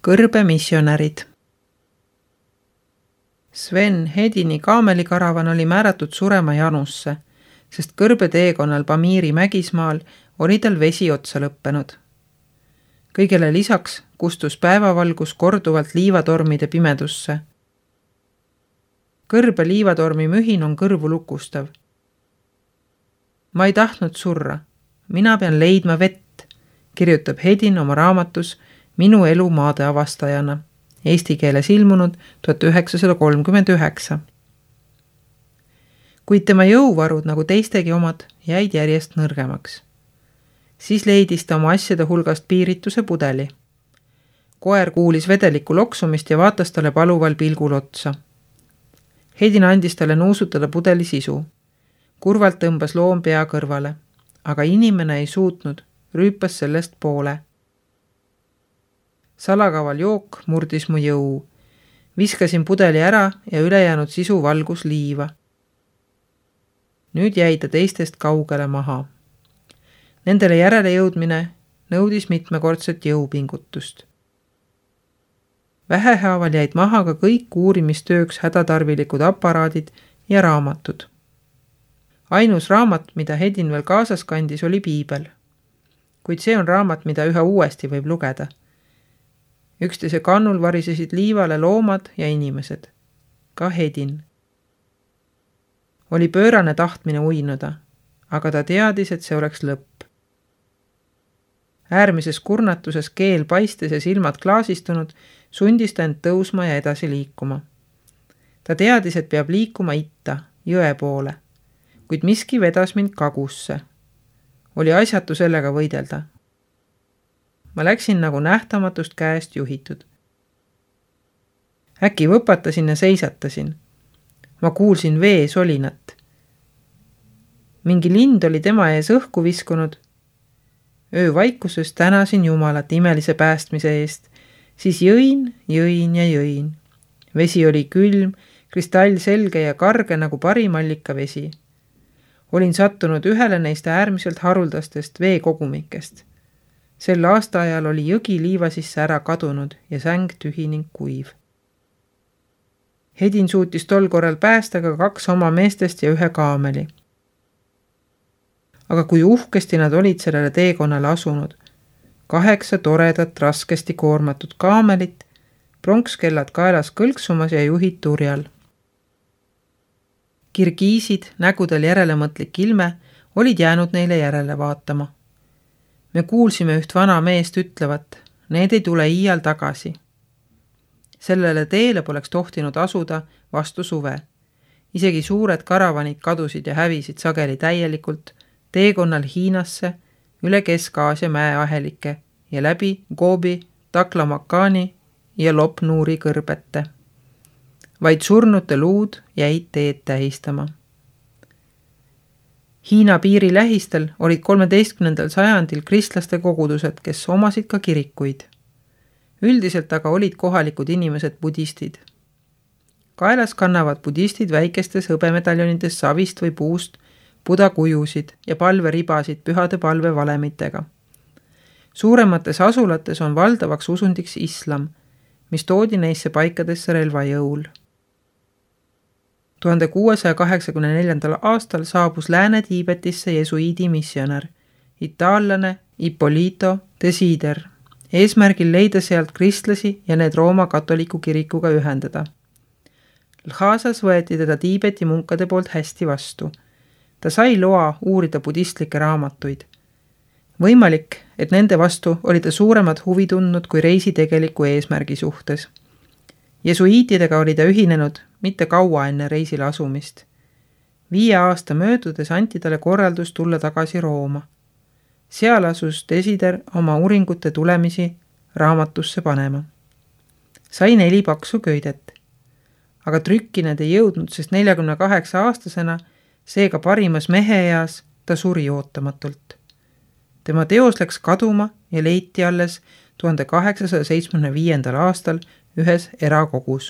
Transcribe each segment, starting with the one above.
Kõrbe missionärid. Sven Hedini kaamelikaravan oli määratud surema janusse, sest Kõrbe teekonnal Pamiri Mägismaal oli tal vesi otsa lõppenud. Kõigele lisaks kustus päevavalgus korduvalt liivatormide pimedusse. Kõrbe liivatormi mühin on kõrvu lukustav. Ma ei tahtnud surra. Mina pean leidma vett, kirjutab Hedin oma raamatus Minu elu maade avastajana, eesti keeles ilmunud 1939. Kuid tema jõuvarud, nagu teistegi omad, jäid järjest nõrgemaks. Siis leidis ta oma asjade hulgast piirituse pudeli. Koer kuulis vedeliku loksumist ja vaatas talle paluval pilgul otsa. Hedin andis talle nuusutada pudeli sisu. Kurvalt tõmbas loom pea kõrvale, aga inimene ei suutnud, rüüpas sellest poole. Salakaval jook murdis mu jõu. Viskasin pudeli ära ja ülejäänud sisu valgus liiva. Nüüd jäi ta teistest kaugele maha. Nendele järele jõudmine nõudis mitmekordset jõupingutust. Vähehaaval jäid maha ka kõik uurimistööks hädatarvilikud aparaadid ja raamatud. Ainus raamat, mida Hedin veel kaasas kandis, oli piibel. Kuid see on raamat, mida üha uuesti võib lugeda. Üksteise kannul varisesid liivale loomad ja inimesed. Ka Hedin. Oli pöörane tahtmine uinuda, aga ta teadis, et see oleks lõpp. Äärmises kurnatuses keel paistes ja silmad klaasistunud, sundis ta end tõusma ja edasi liikuma. Ta teadis, et peab liikuma itta, jõe poole, kuid miski vedas mind kagusse. Oli asjatu sellega võidelda. Ma läksin nagu nähtamatust käest juhitud. Äkki võpatasin ja seisatasin. Ma kuulsin vee solinat. Mingi lind oli tema ees õhku viskunud. Öövaikuses tänasin Jumalat imelise päästmise eest. Siis jõin ja jõin. Vesi oli külm, kristallselge ja karge nagu parim allikavesi. Olin sattunud ühele neist äärmiselt haruldastest veekogumikest. Sel aastaajal oli jõgi liiva sisse ära kadunud ja säng tühi ning kuiv. Hedin suutis tol korral päästa ka 2 oma meestest ja 1 kaameli. Aga kui uhkesti nad olid sellele teekonnale asunud. 8 toredat raskesti koormatud kaamelit, pronkskellad kaelas kõlksumas ja juhid turjal. Kirgiisid, nägudel järelemõtlik ilme, olid jäänud neile järele vaatama. Me kuulsime üht vana meest ütlevat, need ei tule iial tagasi. Sellele teele poleks tohtinud asuda vastu suve. Isegi suured karavanid kadusid ja hävisid sageli täielikult teekonnal Hiinasse, üle Kesk-Aasia mäeahelike ja läbi Gobi, Taklamakani ja Lopnuuri kõrbete. Vaid surnute luud jäid teed tähistama. Hiina piiri lähistel olid 13. sajandil kristlaste kogudused, kes omasid ka kirikuid. Üldiselt aga olid kohalikud inimesed budistid. Kaelas kannavad budistid väikestes hõbemedaljonides savist või puust budakujusid ja palveribasid pühade palvevalemitega. Suuremates asulates on valdavaks usundiks islam, mis toodi neisse paikadesse relvajõul. 1684. aastal saabus Lääne-Tiibetisse jesuiidi missionär, itaallane Ippolito Desider, eesmärgil leida sealt kristlasi ja need Rooma katoliku kirikuga ühendada. Lhasas võeti teda Tiibeti munkade poolt hästi vastu. Ta sai loa uurida budistlikke raamatuid. Võimalik, et nende vastu oli ta suuremat huvi tundnud kui reisi tegeliku eesmärgi suhtes. Jesuiitidega oli ta ühinenud mitte kaua enne reisile asumist. 5 aasta möödudes anti talle korraldus tulla tagasi Rooma. Seal asus Desider oma uuringute tulemisi raamatusse panema. Sai 4 paksu köidet. Aga trükki need ei jõudnud, sest 48 aastasena, seega parimas meheeas, ta suri ootamatult. Tema teos läks kaduma ja leiti alles 1875. aastal ühes erakogus.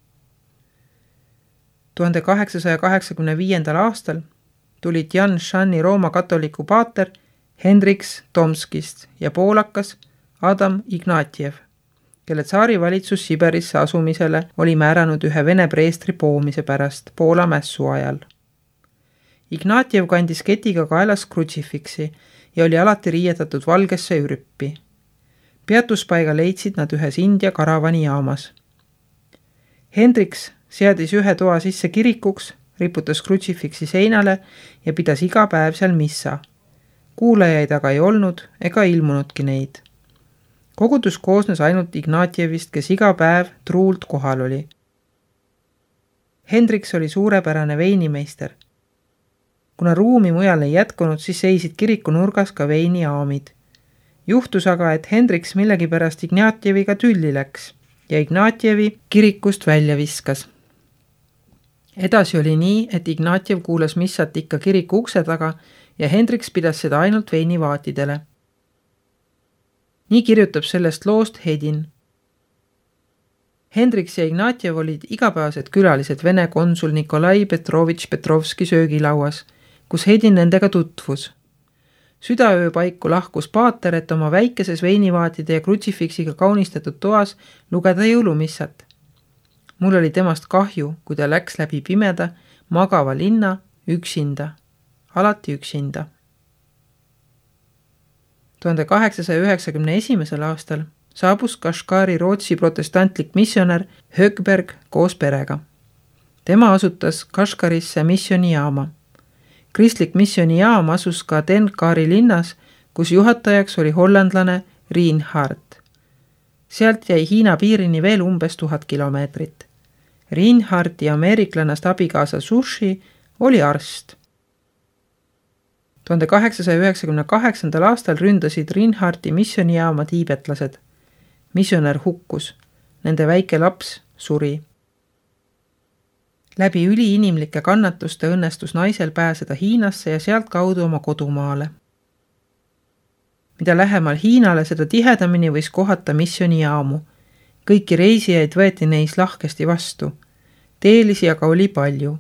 1885. aastal tulid Jan Shani Rooma katoliku paater Hendriks Tomskist ja poolakas Adam Ignatjev. kelle tsaari valitsus Siberisse asumisele oli määranud ühe vene preestri poomise pärast Poola mässu ajal. Ignatjev kandis ketiga kaelas krutsifiksi ja oli alati riietatud valgesse ürüppi. Peatuspaiga leidsid nad ühes India karavani jaamas. Hendriks seadis ühe toa sisse kirikuks, riputas krutsifiksi seinale ja pidas iga päev seal missa. Kuulajaid aga ei olnud ega ilmunudki neid. Kogudus koosnes ainult Ignatjevist, kes iga päev truult kohal oli. Hendriks oli suurepärane veinimeister. Kuna ruumi mujal ei jätkunud, siis seisid kiriku nurgas ka veiniaamid. Juhtus aga, et Hendriks millegipärast Ignatjeviga tülli läks ja Ignatjevi kirikust välja viskas. Edasi oli nii, et Ignatjev kuulas missat ikka kiriku ukse taga ja Hendriks pidas seda ainult veinivaatidele. Nii kirjutab sellest loost Hedin. Hendriks ja Ignatjev olid igapäevased külalised Vene konsul Nikolai Petrovitš Petrovski söögilauas, kus Hedin nendega tutvus. Südaöö paiku lahkus paater, et oma väikeses veinivaatide ja krutsifiksiga kaunistatud toas lugeda jõulumissat. Mul oli temast kahju, kui ta läks läbi pimeda, magava linna üksinda, alati üksinda. 1891. aastal saabus Kashgari Rootsi protestantlik missionär Högberg koos perega. Tema asutas Kashgarisse missionijaama. Kristlik missionijaam asus ka Tenkari linnas, kus juhatajaks oli hollandlane Reinhard. Sealt jäi Hiina piirini veel umbes 1000 kilomeetrit. Reinhardi ameeriklannast abikaasa Sushi oli arst. 1898. aastal ründasid Reinhardi missionijaama tiibetlased. Missionär hukkus. Nende väike laps suri. Läbi üliinimlike kannatuste õnnestus naisel pääseda Hiinasse ja sealt kaudu oma kodumaale. Mida lähemal Hiinale, seda tihedamini võis kohata missionijaamu. Kõiki reisijaid võeti neis lahkesti vastu. Teelisi aga oli palju.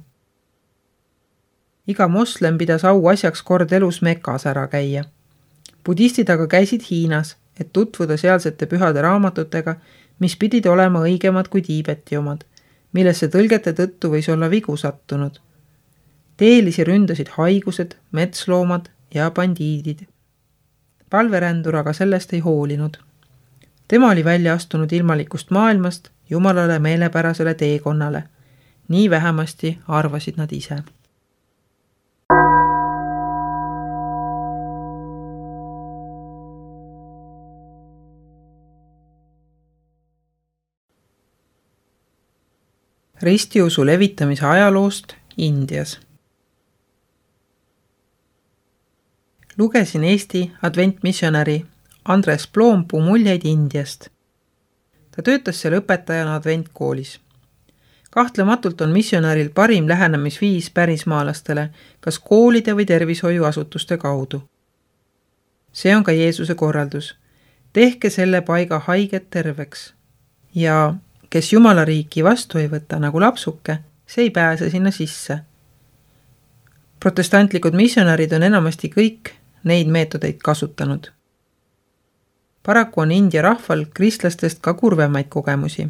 Iga moslem pidas au asjaks kord elus Mekas ära käia. Budistid aga käisid Hiinas, et tutvuda sealsete pühade raamatutega, mis pidid olema õigemad kui Tiibeti omad, millesse tõlgete tõttu võis olla vigu sattunud. Teelisi ründasid haigused, metsloomad ja bandiidid. Palverändur aga sellest ei hoolinud. Tema oli välja astunud ilmalikust maailmast Jumalale meelepärasele teekonnale. Nii vähemasti arvasid nad ise. Ristiusu levitamise ajaloost Indias. Lugesin Eesti adventmissionäri Andres Ploompuu muljeid Indiast. Ta töötas seal õpetajana adventkoolis. Kahtlematult on missionäril parim lähenemisviis pärismaalastele, kas koolide või tervishoiuasutuste kaudu. See on ka Jeesuse korraldus. Tehke selle paiga haiget terveks ja kes Jumala riiki vastu ei võta nagu lapsuke, see ei pääse sinna sisse. Protestantlikud missionärid on enamasti kõik neid meetodeid kasutanud. Paraku on India rahval kristlastest ka kurvemaid kogemusi.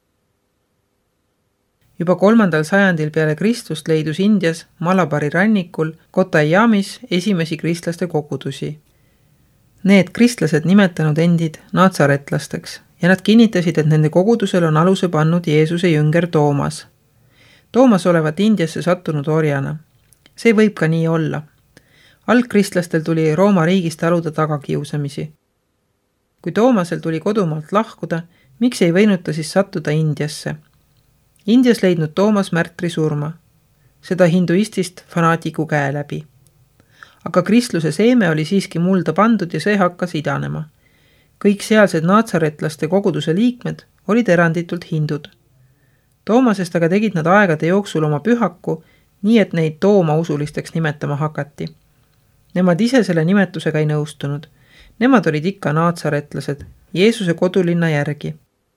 Juba 3. sajandil peale Kristust leidus Indias Malabari rannikul Kottaiamis esimesi kristlaste kogudusi. Need kristlased nimetanud endid natsaretlasteks ja nad kinnitasid, et nende kogudusel on aluse pannud Jeesuse jünger Toomas. Toomas olevat Indiasse sattunud orjana. See võib ka nii olla. Algkristlastel tuli Rooma riigist taluda tagakiusamisi. Kui Toomasel tuli kodumaalt lahkuda, miks ei võinud ta siis sattuda Indiasse? Indias leidnud Toomas märtri surma, seda hinduistist fanaatiku käe läbi. Aga kristluse seeme oli siiski mulda pandud ja see hakkas idanema. Kõik sealsed natsaretlaste koguduse liikmed olid eranditult hindud. Toomasest aga tegid nad aegade jooksul oma pühaku, nii et neid Tooma usulisteks nimetama hakati. Nemad ise selle nimetusega ei nõustunud. Nemad olid ikka natsaretlased, Jeesuse kodulinna järgi.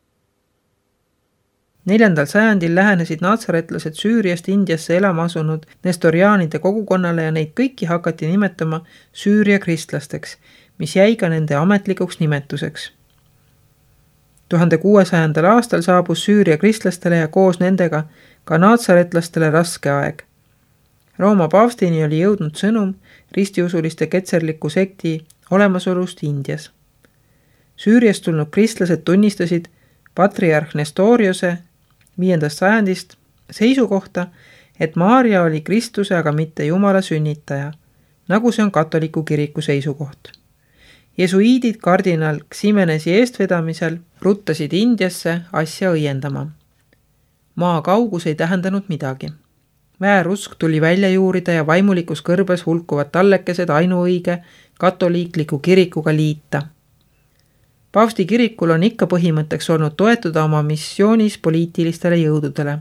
4. sajandil lähenesid natsaretlased Süüriast Indiasse elama asunud nestoriaanide kogukonnale ja neid kõiki hakati nimetama Süüria kristlasteks, mis jäi ka nende ametlikuks nimetuseks. 1600. aastal saabus Süüria kristlastele ja koos nendega ka naatsaretlastele raske aeg. Rooma paavstini oli jõudnud sõnum ristiusuliste ketserliku sekti olemasolust Indias. Süüriast tulnud kristlased tunnistasid patriarh Nestoriuse 5. sajandist seisukohta, et Maarja oli Kristuse, aga mitte Jumala sünnitaja, nagu see on katoliku kiriku seisukoht. Jesuiidid kardinal Ximenesi eestvedamisel ruttasid Indiasse asja õiendama. Maa kaugus ei tähendanud midagi. Väärusk tuli välja juurida ja vaimulikus kõrbes hulkuvad tallekesed ainuõige katoliikliku kirikuga liita. Paavsti kirikul on ikka põhimõtteks olnud toetuda oma missioonis poliitilistele jõududele.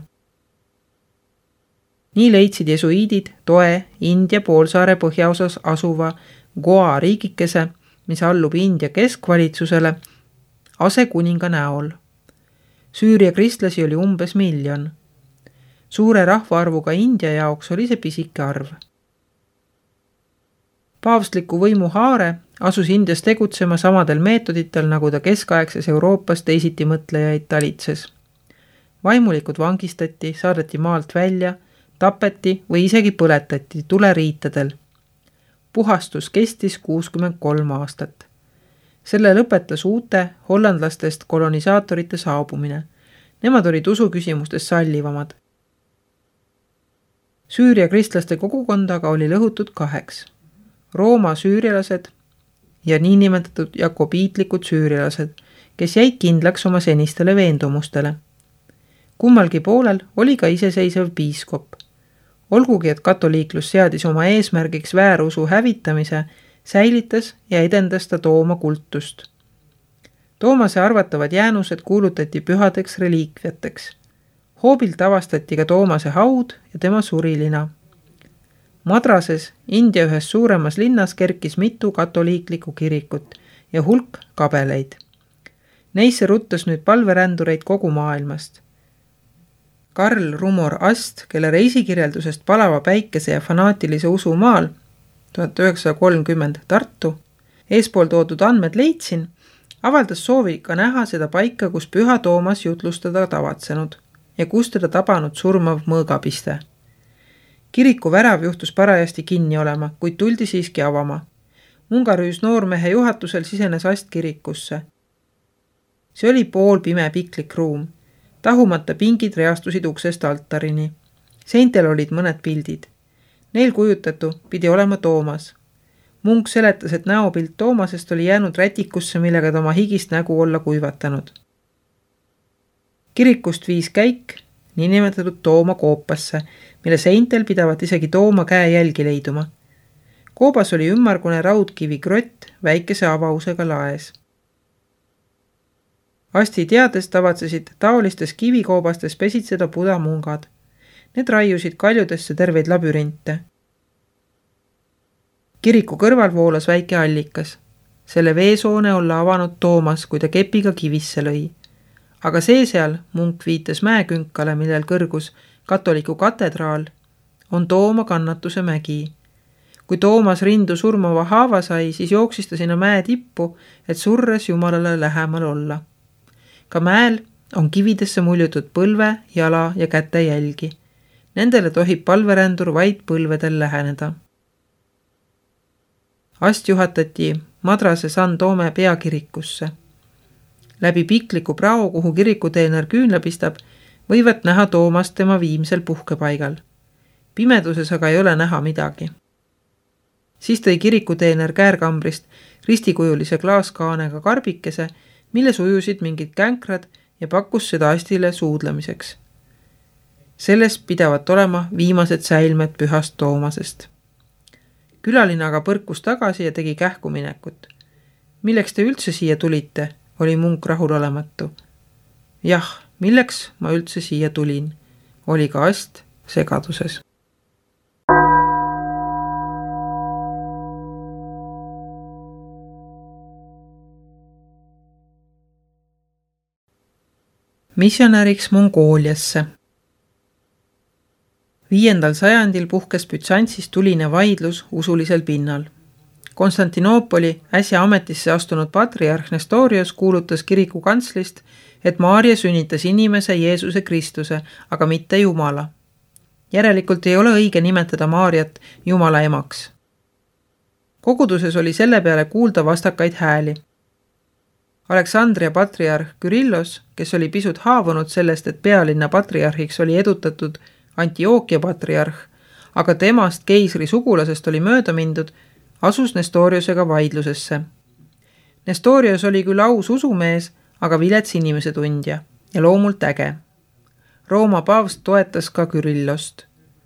Nii leidsid jesuiidid toe India poolsaare põhjaosas asuva Goa riigikese, mis allub India keskvalitsusele, asekuninga näol. Süüria kristlasi oli umbes 1 miljon. Suure rahvaarvuga India jaoks oli see pisike arv. Paavstliku võimu haare asus Indias tegutsema samadel meetoditel, nagu ta keskaegses Euroopas teisiti mõtlejaid talitses. Vaimulikud vangistati, saadeti maalt välja, tapeti või isegi põletati tuleriitadel. Puhastus kestis 63 aastat. Selle lõpetas uute hollandlastest kolonisaatorite saabumine. Nemad olid usuküsimustes sallivamad. Süüria kristlaste kogukondaga oli lõhutud 2. Rooma süürialased ja niinimetatud jakobiitlikud süürialased, kes jäid kindlaks oma senistele veendumustele. Kummalgi poolel oli ka iseseisev piiskop. Olgugi, et katoliiklus seadis oma eesmärgiks väärusu hävitamise, säilitas ja edendas ta Tooma kultust. Toomase arvatavad jäänused kuulutati pühadeks reliikviateks. Hoobilt avastati ka Toomase haud ja tema surilina. Madrases, India ühes suuremas linnas, kerkis mitu katoliiklikku kirikut ja hulk kabeleid. Neisse ruttas nüüd palverändureid kogu maailmast. Karl Rumor Ast, kelle reisikirjeldusest Palava päikese ja fanaatilise usu maal 1930 Tartu eespool toodud andmed leidsin, avaldas soovi ka näha seda paika, kus püha Toomas jutlustada tavatsenud ja kus teda tabanud surmav mõõgapiste. Kiriku värav juhtus parajasti kinni olema, kuid tuldi siiski avama. Mungarüüs noormehe juhatusel sisenes Ast kirikusse. See oli poolpime piklik ruum. Tahumata pingid reastusid uksest altarini. Seintel olid mõned pildid. Neil kujutatu pidi olema Toomas. Munk seletas, et näopilt Toomasest oli jäänud rätikusse, millega ta oma higist nägu olla kuivatanud. Kirikust viis käik niinimetatud Tooma koopasse, mille seintel pidavat isegi Tooma käe jälgi leiduma. Koobas oli ümmargune raudkivi krott väikese avausega laes. Asti teades tavatsesid taolistes kivikoobastes pesitseda budamungad. Need raiusid kaljudesse terveid labürinte. Kiriku kõrval voolas väike allikas. Selle veesoone olla avanud Toomas, kui ta kepiga kivisse lõi. Aga see seal, munk viitas mäekünkale, millel kõrgus katoliku katedraal, on Tooma kannatuse mägi. Kui Toomas rindu surmava haava sai, siis jooksis ta sinna mäe tippu, et surres Jumalale lähemal olla. Ka mäel on kividesse muljutud põlve, jala ja käte jälgi. Nendele tohib palverändur vaid põlvedel läheneda. Ast juhatati Madrase San Toome peakirikusse. Läbi pikliku prao, kuhu kirikuteener küünla pistab, võivad näha Toomast tema viimsel puhkepaigal. Pimeduses aga ei ole näha midagi. Siis tõi kirikuteener käärkambrist ristikujulise klaaskaanega karbikese, milles ujusid mingid känkrad ja pakkus seda Astile suudlemiseks. Sellest pidavat olema viimased säilmed pühast Toomasest. Külaline aga põrkus tagasi ja tegi kähku minekut. Milleks te üldse siia tulite, oli munk rahulolematu. Jah, milleks ma üldse siia tulin, oli ka Ast segaduses. Missionäriks Mongooliasse. 5. sajandil puhkes Bütsantsis tuline vaidlus usulisel pinnal. Konstantinoopoli äsja ametisse astunud patriarh Nestorius kuulutas kiriku kantslist, et Maarja sünnitas inimese Jeesuse Kristuse, aga mitte Jumala. Järelikult ei ole õige nimetada Maarjat Jumala emaks. Koguduses oli selle peale kuulda vastakaid hääli. Aleksandria patriarh Kürillos, kes oli pisut haavunud sellest, et pealinna patriarhiks oli edutatud Antiookia patriarh, aga temast keisri sugulasest oli mööda mindud, asus Nestoriusega vaidlusesse. Nestorius oli küll aus usumees, aga vilets inimese tundja ja loomult äge. Rooma paavst toetas ka Kürillost.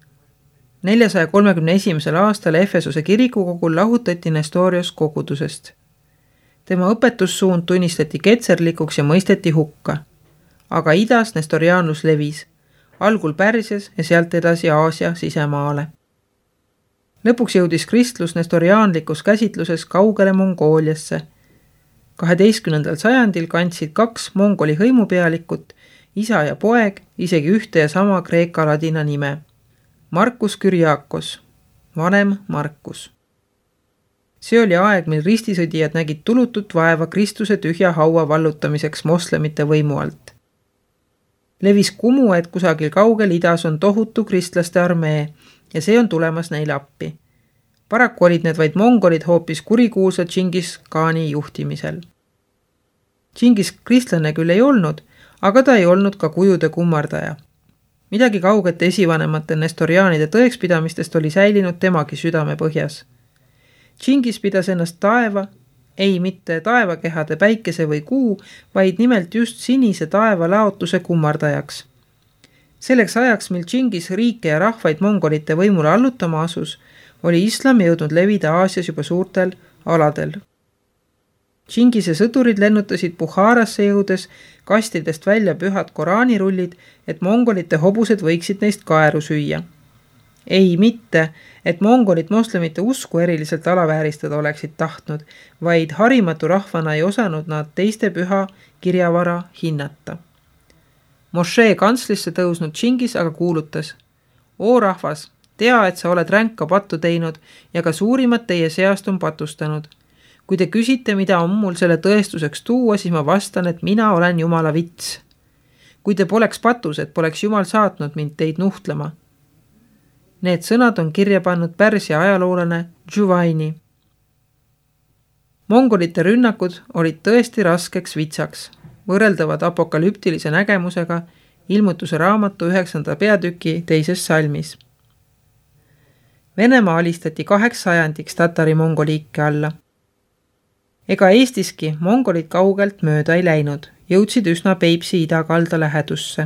431. aastal Efesuse kirikukogul lahutati Nestorius kogudusest. Tema õpetussuund tunnistati ketserlikuks ja mõisteti hukka. Aga idas nestoriaanlus levis, algul Pärsias ja sealt edasi Aasia sisemaale. Lõpuks jõudis kristlus nestoriaanlikus käsitluses kaugele Mongooliasse. 12. sajandil kandsid 2 mongoli hõimupealikut, isa ja poeg, isegi ühte ja sama kreeka-ladina nime. Markus Kyriakos, vanem Markus. See oli aeg, mil ristisõdijad nägid tulutut vaeva Kristuse tühja haua vallutamiseks moslemite võimu alt. Levis kumu, et kusagil kaugel idas on tohutu kristlaste armee ja see on tulemas neile appi. Paraku olid need vaid mongolid hoopis kurikuulsa Džingis Khaani juhtimisel. Džingis kristlane küll ei olnud, aga ta ei olnud ka kujude kummardaja. Midagi kaugete esivanemate nestoriaanide tõekspidamistest oli säilinud temagi südame põhjas. Džingis pidas ennast taeva, ei mitte taevakehade, päikese või kuu, vaid nimelt just sinise taeva laotuse kummardajaks. Selleks ajaks, mil Džingis riike ja rahvaid mongolite võimule allutama asus, oli islam jõudnud levida Aasias juba suurtel aladel. Džingise sõdurid lennutasid Bukharasse jõudes kastidest välja pühad koraanirullid, et mongolite hobused võiksid neist kaeru süüa. Ei mitte, et mongolid moslemite usku eriliselt alavääristada oleksid tahtnud, vaid harimatu rahvana ei osanud nad teiste püha kirjavara hinnata. Mošee kantslisse tõusnud Džingis aga kuulutas: "O rahvas, tea, et sa oled ränka pattu teinud ja ka suurimad teie seast on patustanud. Kui te küsite, mida on mul selle tõestuseks tuua, siis ma vastan, et mina olen Jumala vits. Kui te poleks patused, poleks Jumal saatnud mind teid nuhtlema." Need sõnad on kirja pannud Pärsia ajaloolane Juvaini. Mongolite rünnakud olid tõesti raskeks vitsaks, võrreldavad apokalüptilise nägemusega Ilmutuse raamatu 9. peatüki 2. salmis. Venemaa alistati 8 sajandiks tatari-mongoliike alla. Ega Eestiski mongolid kaugelt mööda ei läinud, jõudsid üsna Peipsi idakalda lähedusse.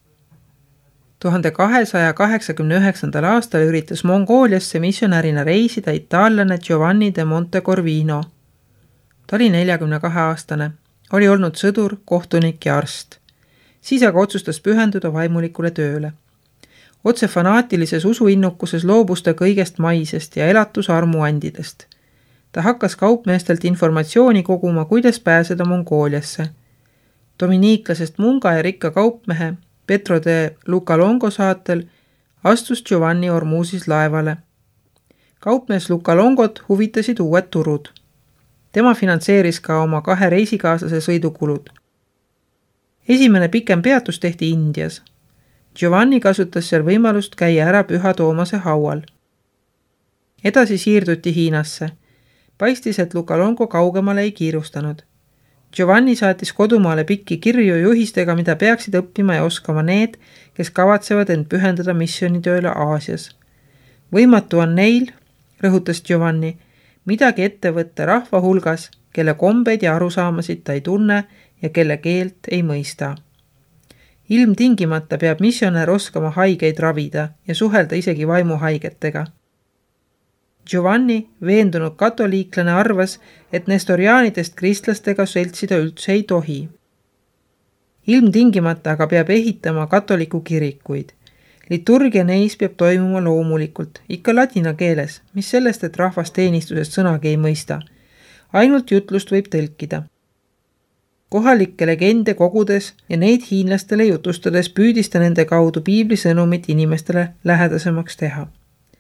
1289. aastal üritas Mongooliasse missionärina reisida itaallane Giovanni de Montecorvino. Ta oli 42-aastane, oli olnud sõdur, kohtunik ja arst. Siis aga otsustas pühenduda vaimulikule tööle. Otse fanaatilises usuinnukuses loobus ta kõigest maisest ja elatus armuandidest. Ta hakkas kaupmeestelt informatsiooni koguma, kuidas pääseda Mongooliasse. Dominiiklasest munga ja rikka kaupmehe Petro de Lukalongo saatel astus Giovanni Ormusis laevale. Kaupmees Lukalongot huvitasid uued turud. Tema finantseeris ka oma 2 reisikaaslase sõidukulud. Esimene pikem peatus tehti Indias. Giovanni kasutas seal võimalust käia ära Püha Toomase haual. Edasi siirduti Hiinasse. Paistis, et Lukalongo kaugemale ei kiirustanud. Giovanni saatis kodumaale pikki kirju juhistega, mida peaksid õppima ja oskama need, kes kavatsevad end pühendada missionitööle Aasias. Võimatu on neil, rõhutas Giovanni, midagi ette võtta rahva hulgas, kelle kombeid ja arusaamasid ta ei tunne ja kelle keelt ei mõista. Ilmtingimata peab missionär oskama haigeid ravida ja suhelda isegi vaimuhaigetega. Giovanni, veendunud katoliiklane, arvas, et nestoriaanidest kristlastega seltsida üldse ei tohi. Ilmtingimata aga peab ehitama katoliku kirikuid. Liturgia neis peab toimuma loomulikult, ikka ladina keeles, mis sellest, et rahvas teenistusest sõnagi ei mõista. Ainult jutlust võib tõlkida. Kohalikke legende kogudes ja neid hiinlastele jutustades püüdis ta nende kaudu piibli sõnumit inimestele lähedasemaks teha.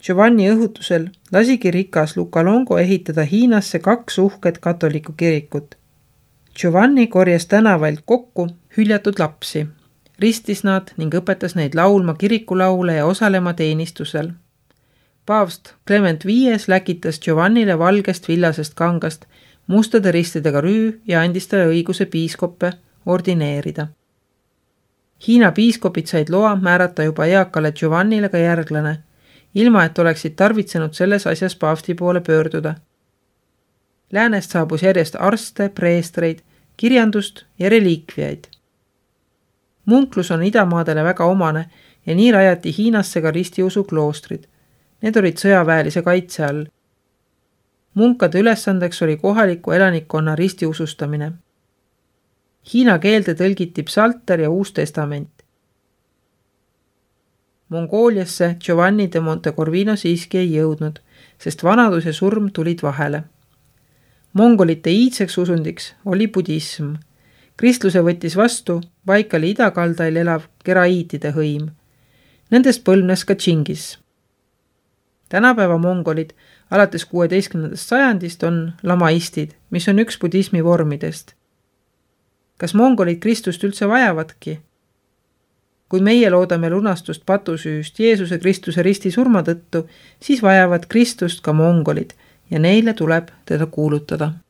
Giovanni õhutusel lasigi rikas Lukalongo ehitada Hiinasse 2 uhket katoliku kirikut. Giovanni korjas tänavalt kokku hüljatud lapsi, ristis nad ning õpetas neid laulma kirikulaule ja osalema teenistusel. Paavst Clement V läkitas Giovannile valgest villasest kangast mustade ristidega rüü ja andis talle õiguse piiskoppe ordineerida. Hiina piiskopid said loa määrata juba eakale Giovannile ka järglane, ilma et oleksid tarvitsenud selles asjas paavsti poole pöörduda. Läänest saabus järjest arste, preestreid, kirjandust ja reliikviaid. Munklus on idamaadele väga omane ja nii rajati Hiinasse ka ristiusu kloostrid. Need olid sõjaväelise kaitse all. Munkade ülesandeks oli kohaliku elanikkonna ristiusustamine. Hiina keelde tõlgiti psalter ja Uus Testament. Mongooliasse Giovanni de Montecorvino siiski ei jõudnud, sest vanadus ja surm tulid vahele. Mongolite iidseks usundiks oli budism. Kristluse võttis vastu Baikali idakaldail elav keraiitide hõim. Nendest põlvnes ka Tšingis. Tänapäeva mongolid alates 16. sajandist on lamaistid, mis on üks budismi vormidest. Kas mongolid Kristust üldse vajavadki? Kui meie loodame lunastust patusüüst Jeesuse Kristuse risti surma tõttu, siis vajavad Kristust ka mongolid ja neile tuleb teda kuulutada.